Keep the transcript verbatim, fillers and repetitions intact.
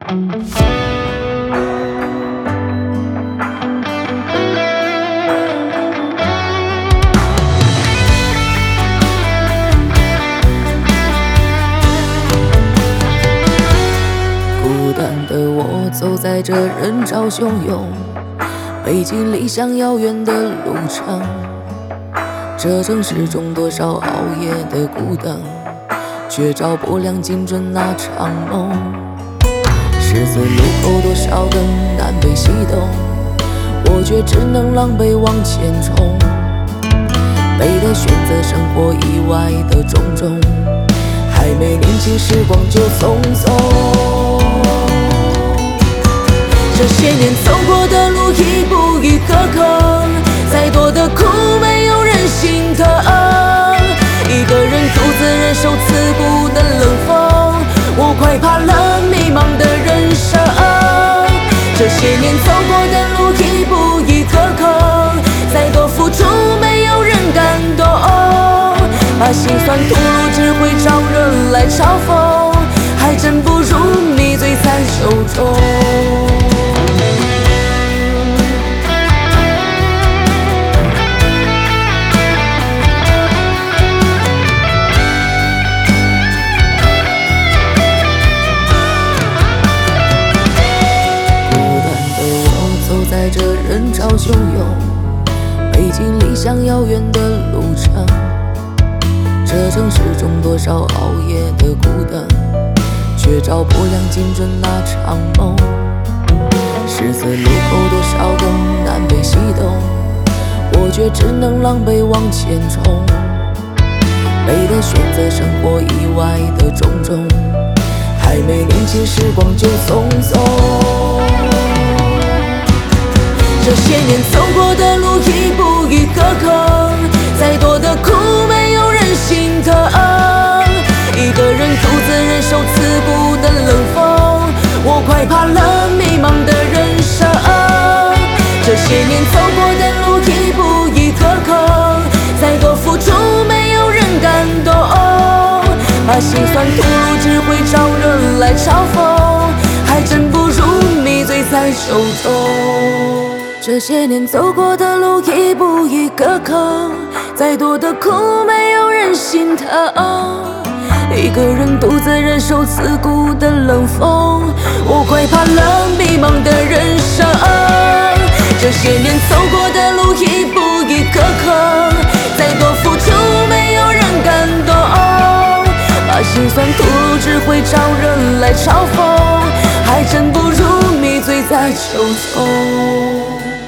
孤单的我走在这人潮汹涌、北京离乡遥远的路上，这城市中多少熬夜的孤灯，却照不亮精准那场梦。十字路口多少个南北西东，我却只能狼狈往前冲。没得选择生活以外的种种，还没年轻时光就匆匆。这些年走过的路一步一个坑，再多的苦没有人心疼。一个人独自忍受刺骨的冷风，我快怕了迷茫的人生。这些年走过的路一步一个坑，再多付出没有人感动。把心酸吐露只会招人来嘲讽，还真不如迷醉在酒中。在这人潮汹涌、北京离乡遥远的路上，这城市中多少熬夜的孤灯，却照不亮精准那场梦。十字路口多少个南北西东，我却只能狼狈往前冲。没得选择生活以外的种种，还没年轻时光就匆匆。这些年走过的路一步一个坑，再多的苦没有人心疼。一个人独自忍受刺骨的冷风，我快怕了迷茫的人生。这些年走过的路一步一个坑，再多付出没有人感动。把心酸吐露只会招人来嘲讽，还真不如迷醉在酒中。这些年走过的路一步一个坑，再多的苦没有人心疼。一个人独自忍受刺骨的冷风，我快怕了迷茫的人生。这些年走过的路一步一个坑，再多付出没有人感动。把心酸吐露只会招人来嘲讽，还真不如迷醉在酒中。